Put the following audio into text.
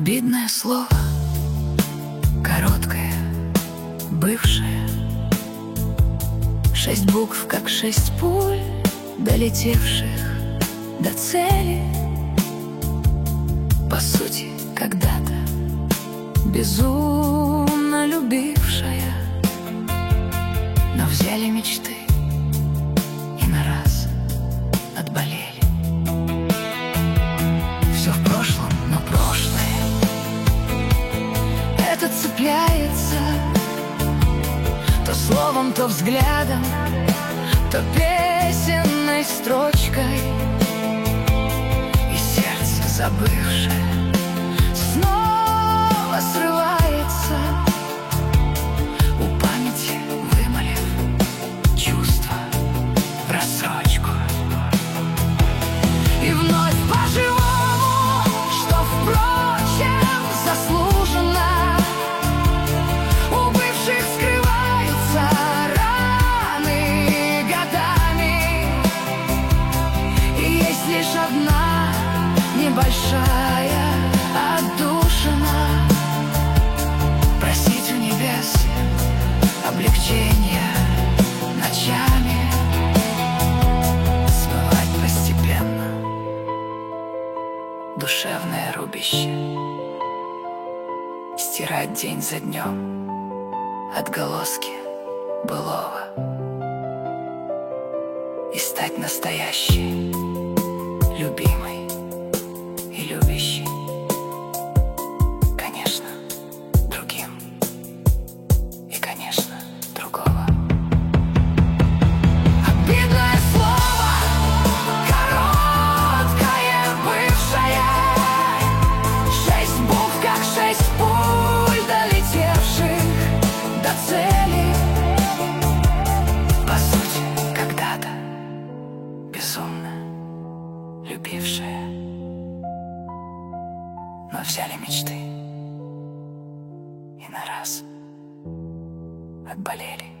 Обидное слово, короткое, бывшее. 6 букв, как 6 пуль, долетевших до цели. По сути, когда-то безумно любившая, но взяли мечты и на раз отболели. Все в прошлом, но прошлое это цепляется то словом, то взглядом, то песенной строчкой. И сердце, забывшее, снова срывается, у памяти вымолив чувства в рассрочку. И вновь по-живому, что, впрочем, заслуженно. У бывших скрываются раны годами, и есть лишь одна небольшая отдушина. Просить у небес облегчения ночами, смывать постепенно душевное рубище, стирать день за днем отголоски былого и стать настоящей, любимой и любящей, конечно, другим и, конечно, другого. Обидное слово, короткое, бывшее. 6 букв, как 6 пуль, долетевших до цели. По сути, когда-то безумно любившая, но взяли мечты и на раз отболели.